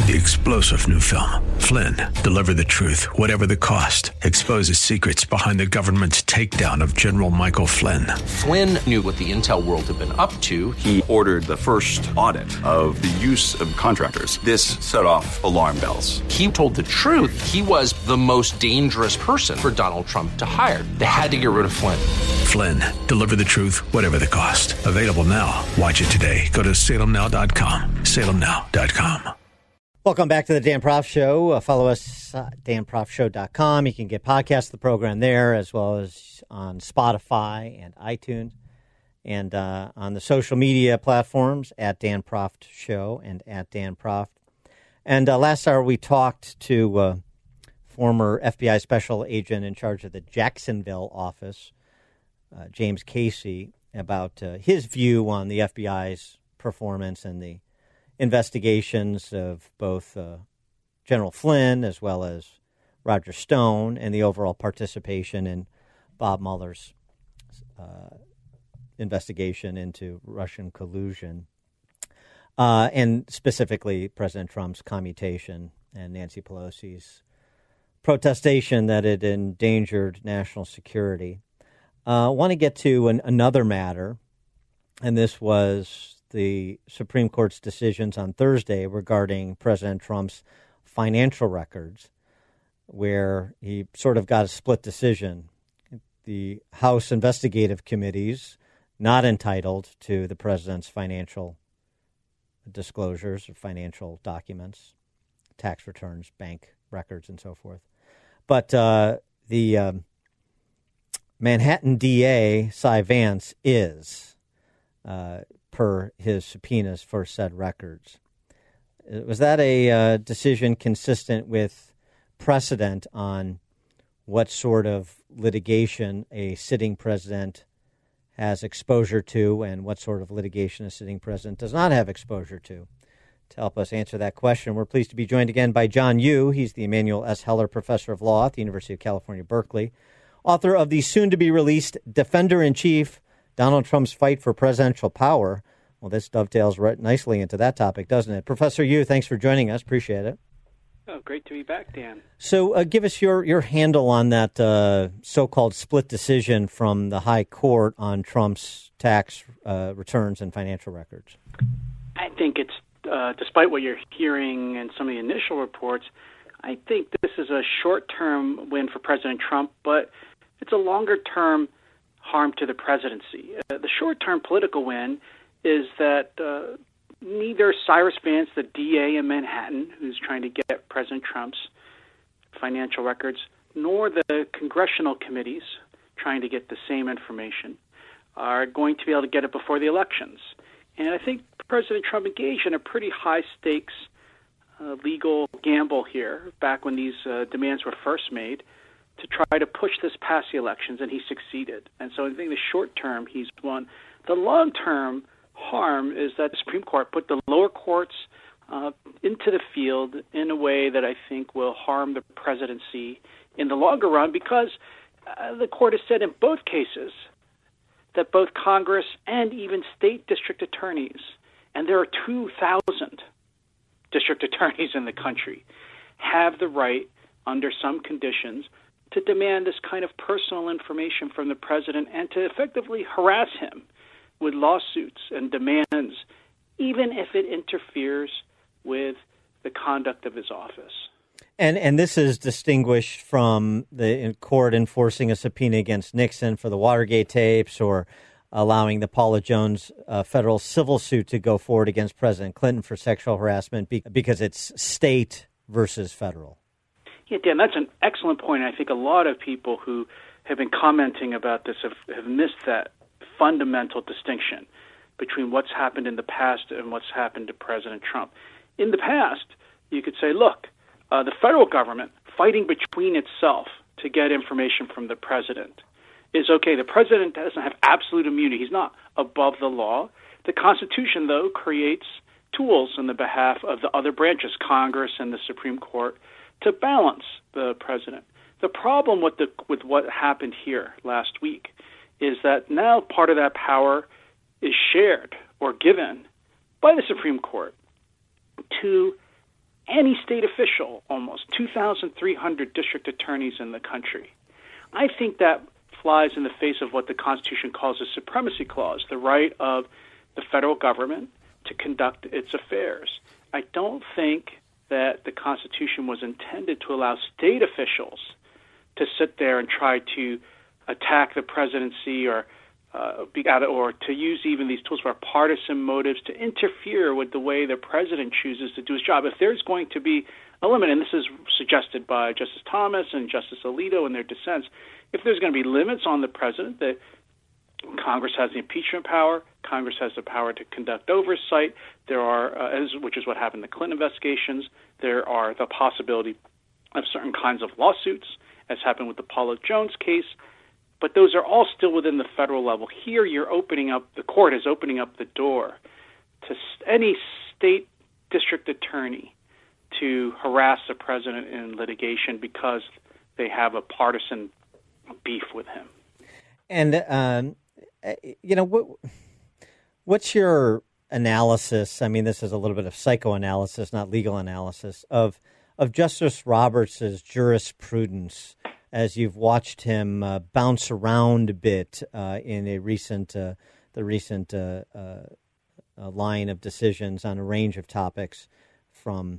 The explosive new film, Flynn, deliver the truth, whatever the cost. Exposes secrets behind the government's takedown of General Michael Flynn. Flynn knew what the intel world had been up to. He ordered the first audit of the use of contractors. This set off alarm bells. He told the truth. He was the most dangerous person for Donald Trump to hire. They had to get rid of Flynn. Flynn, deliver the truth, whatever the cost. Available now. Watch it today. Go to salemnow.com. salemnow.com. Welcome back to the Dan Proft Show. Follow us at danproftshow.com. You can get podcasts of the program there, as well as on Spotify and iTunes, and on the social media platforms at Dan Proft Show and at Dan Proft. And last hour we talked to former FBI special agent in charge of the Jacksonville office, James Casey, about his view on the FBI's performance and the investigations of both General Flynn as well as Roger Stone and the overall participation in Bob Mueller's investigation into Russian collusion, and specifically President Trump's commutation and Nancy Pelosi's protestation that it endangered national security. I want to get to another matter, and this was the Supreme Court's decisions on Thursday regarding President Trump's financial records, where he sort of got a split decision. The House investigative committees not entitled to the president's financial disclosures or financial documents, tax returns, bank records, and so forth. But the Manhattan DA, Cy Vance, is per his subpoenas for said records. Was that a decision consistent with precedent on what sort of litigation a sitting president has exposure to and what sort of litigation a sitting president does not have exposure to? To help us answer that question, we're pleased to be joined again by John Yoo. He's the Emanuel S. Heller Professor of Law at the University of California, Berkeley, author of the soon-to-be-released Defender-in-Chief, Donald Trump's Fight for Presidential Power. Well, this dovetails right nicely into that topic, doesn't it? Professor Yoo, thanks for joining us. Appreciate it. Oh, great to be back, Dan. So give us your handle on that so-called split decision from the High Court on Trump's tax returns and financial records. I think it's, despite what you're hearing and some of the initial reports, I think this is a short-term win for President Trump, but it's a longer-term harm to the presidency. The short-term political win is that neither Cyrus Vance, the DA in Manhattan, who's trying to get President Trump's financial records, nor the congressional committees trying to get the same information are going to be able to get it before the elections. And I think President Trump engaged in a pretty high-stakes legal gamble here back when these demands were first made to try to push this past the elections, and he succeeded. And so I think the short term, he's won. The long-term harm is that the Supreme Court put the lower courts into the field in a way that I think will harm the presidency in the longer run, because the court has said in both cases that both Congress and even state district attorneys, and there are 2,000 district attorneys in the country, have the right under some conditions to demand this kind of personal information from the president and to effectively harass him with lawsuits and demands, even if it interferes with the conduct of his office. And this is distinguished from the court enforcing a subpoena against Nixon for the Watergate tapes, or allowing the Paula Jones federal civil suit to go forward against President Clinton for sexual harassment because it's state versus federal. Yeah, Dan, that's an excellent point. I think a lot of people who have been commenting about this have missed that fundamental distinction between what's happened in the past and what's happened to President Trump. In the past, you could say, look, the federal government fighting between itself to get information from the president is okay. The president doesn't have absolute immunity. He's not above the law. The Constitution, though, creates tools on the behalf of the other branches, Congress and the Supreme Court, to balance the president. The problem with what happened here last week is that now part of that power is shared or given by the Supreme Court to any state official, almost 2,300 district attorneys in the country. I think that flies in the face of what the Constitution calls a supremacy clause, the right of the federal government to conduct its affairs. I don't think that the Constitution was intended to allow state officials to sit there and try to attack the presidency or to use even these tools for partisan motives to interfere with the way the president chooses to do his job. If there's going to be a limit, and this is suggested by Justice Thomas and Justice Alito in their dissents, if there's going to be limits on the president, that Congress has the impeachment power, Congress has the power to conduct oversight, there are, which is what happened in the Clinton investigations, there are the possibility of certain kinds of lawsuits, as happened with the Paula Jones case, but those are all still within the federal level. Here the court is opening up the door to any state district attorney to harass the president in litigation because they have a partisan beef with him. And, what's your analysis? I mean, this is a little bit of psychoanalysis, not legal analysis, of Justice Roberts' jurisprudence as you've watched him bounce around a bit in the recent line of decisions on a range of topics from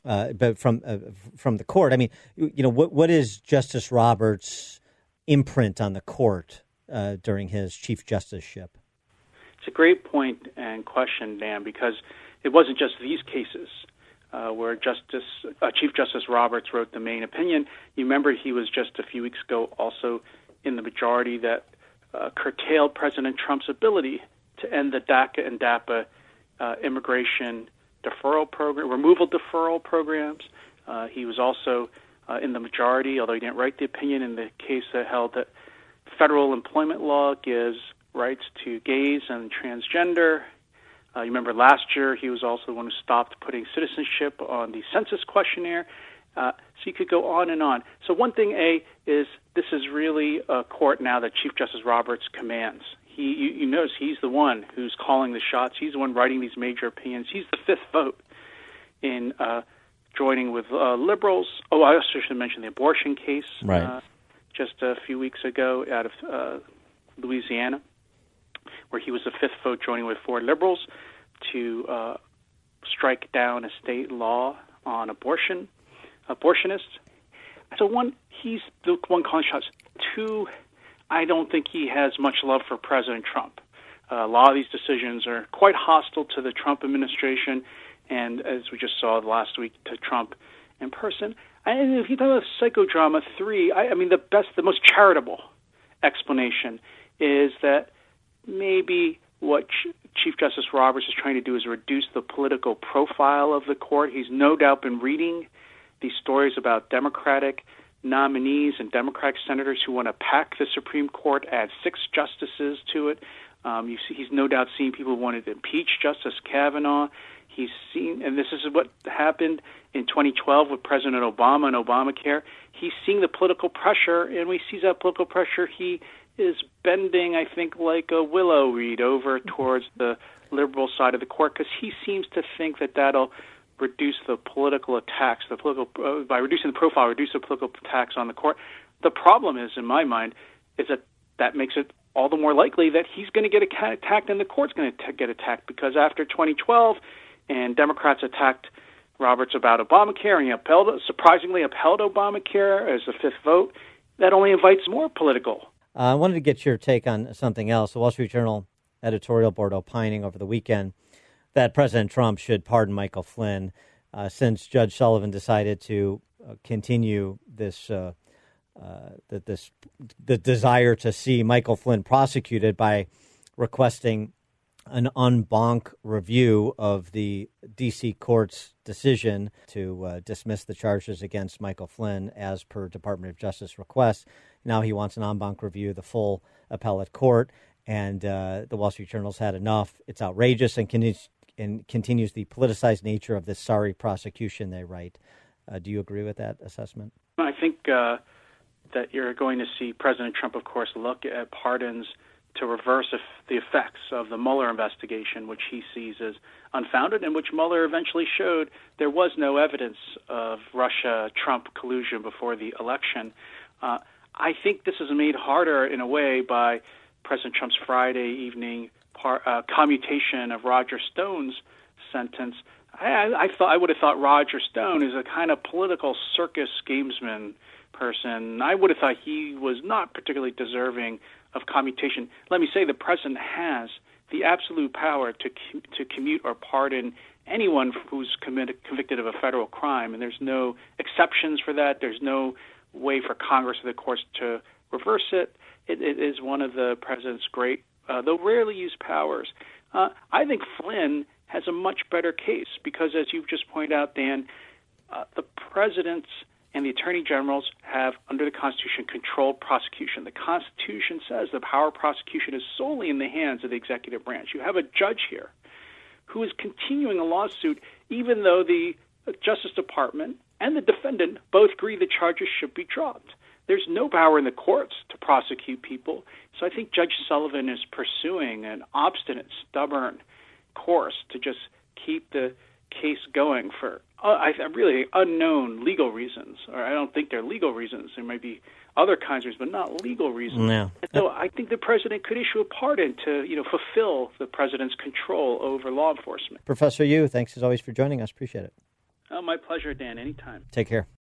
the court. I mean, what is Justice Roberts' imprint on the court during his Chief Justiceship? It's a great point and question, Dan, because it wasn't just these cases where Chief Justice Roberts wrote the main opinion. You remember he was just a few weeks ago also in the majority that curtailed President Trump's ability to end the DACA and DAPA immigration deferral program, removal deferral programs. He was also in the majority, although he didn't write the opinion, in the case that held that federal employment law gives rights to gays and transgender. You remember last year he was also the one who stopped putting citizenship on the census questionnaire. So you could go on and on. So one thing, is this is really a court now that Chief Justice Roberts commands. You notice he's the one who's calling the shots. He's the one writing these major opinions. He's the fifth vote in joining with liberals. Oh, I also should mention the abortion case just a few weeks ago out of Louisiana, where he was the fifth vote joining with four liberals to strike down a state law on abortionists. So he's the one calling shots. Two, I don't think he has much love for President Trump. A lot of these decisions are quite hostile to the Trump administration, and as we just saw last week, to Trump in person. And if you talk about psychodrama, the most charitable explanation is that maybe what Chief Justice Roberts is trying to do is reduce the political profile of the court. He's no doubt been reading these stories about Democratic nominees and Democratic senators who want to pack the Supreme Court, add 6 justices to it. He's no doubt seen people who wanted to impeach Justice Kavanaugh. He's seen, and this is what happened in 2012 with President Obama and Obamacare. He's seeing the political pressure, and when he sees that political pressure, he is bending, I think, like a willow reed over towards the liberal side of the court, because he seems to think that that'll reduce the political attacks, by reducing the profile, reduce the political attacks on the court. The problem is, in my mind, is that makes it all the more likely that he's going to get attacked and the court's going to get attacked, because after 2012 and Democrats attacked Roberts about Obamacare and he surprisingly upheld Obamacare as the fifth vote, that only invites more political. I wanted to get your take on something else. The Wall Street Journal editorial board opining over the weekend that President Trump should pardon Michael Flynn since Judge Sullivan decided to continue the desire to see Michael Flynn prosecuted by requesting an en banc review of the D.C. court's decision to dismiss the charges against Michael Flynn as per Department of Justice request. Now he wants an en banc review of the full appellate court, and the Wall Street Journal's had enough. It's outrageous and continues the politicized nature of this sorry prosecution, they write. Do you agree with that assessment? I think that you're going to see President Trump, of course, look at pardons to reverse the effects of the Mueller investigation, which he sees as unfounded, and which Mueller eventually showed there was no evidence of Russia-Trump collusion before the election. I think this is made harder in a way by President Trump's Friday evening commutation of Roger Stone's sentence. I would have thought Roger Stone is a kind of political circus gamesman person. I would have thought he was not particularly deserving of commutation. Let me say the president has the absolute power to commute or pardon anyone who's convicted of a federal crime, and there's no exceptions for that. There's no way for Congress or the courts to reverse it. It is one of the president's great, though rarely used powers. I think Flynn has a much better case because, as you've just pointed out, Dan, the presidents and the attorney generals have, under the Constitution, controlled prosecution. The Constitution says the power of prosecution is solely in the hands of the executive branch. You have a judge here who is continuing a lawsuit even though the Justice Department and the defendant both agree the charges should be dropped. There's no power in the courts to prosecute people. So I think Judge Sullivan is pursuing an obstinate, stubborn course to just keep the case going for really unknown legal reasons. Or I don't think they're legal reasons. There might be other kinds of reasons, but not legal reasons. No. And so I think the president could issue a pardon to, fulfill the president's control over law enforcement. Professor Yoo, thanks as always for joining us. Appreciate it. Oh, my pleasure, Dan. Anytime. Take care.